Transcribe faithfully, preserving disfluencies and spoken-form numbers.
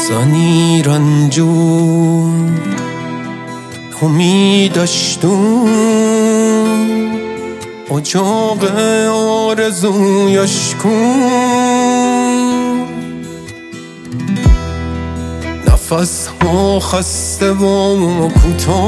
زنی رنجور امیدشتون اجاق آرزویش کن نفس ها خسته و کوتاه